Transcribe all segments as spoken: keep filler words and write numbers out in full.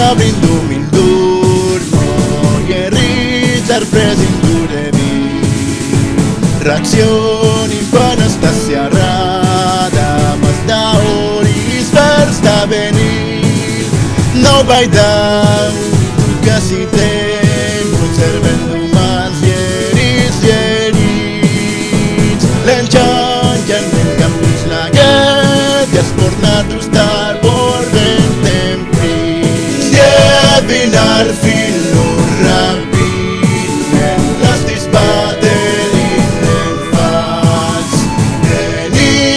abrindo mindur Mogherii dar prezindu de mi Reacțiuni până sta searada Mas da ori sper sta venir No vai dau că si tempo servendo mas ieris ieris L'enchantian en campus la guerra Spornatus dar por ventempri Dievinar filo rapid En las disbaterin en fals En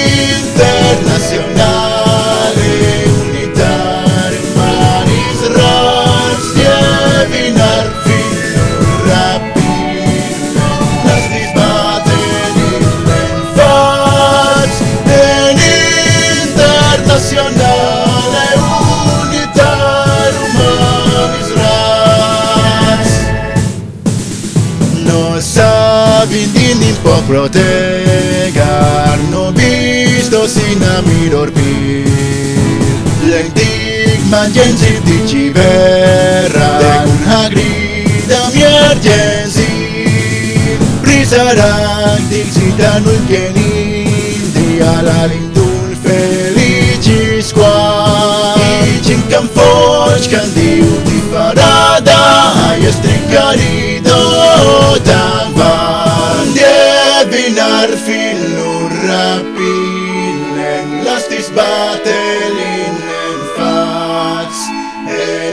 internazionale unitar maris rans Dievinar filo rapid En las disbaterin en fals En internazionale unitar maris rans No sabin din po protegar No visto sin amor bir Lentig mangenzi dici verra De un agrida miergenzi Prisarak dixitano il genin Di ala lindul felicis qua Icin can foci can diu di farada Este carido tan van Dievinar filo rapid En las disbaterin en fats En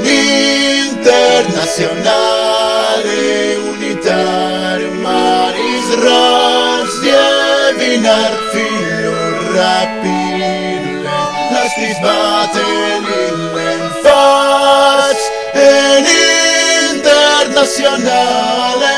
internazionale unitar maris rans Dievinar filo rapid En las disbaterin en fats En internazionale